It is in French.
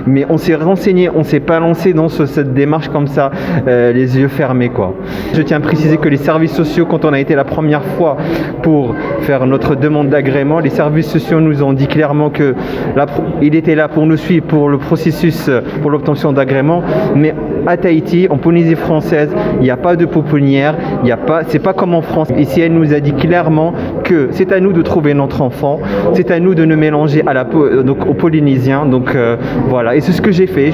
mais on s'est renseigné, on s'est pas lancé dans cette démarche comme ça, les yeux fermés, quoi. Je tiens à préciser que les services sociaux, quand on a été la première fois pour faire notre demande d'agrément, les services sociaux nous ont dit clairement que il était là pour nous suivre pour le processus, pour l'obtention d'agrément, mais à Tahiti, en Polynésie française, il n'y a pas de pouponnière, c'est pas comme en France. Ici, elle nous a dit clairement que c'est à nous de trouver notre enfant, c'est à nous de nous mélanger donc aux Polynésiens. Donc voilà, et c'est ce que j'ai fait.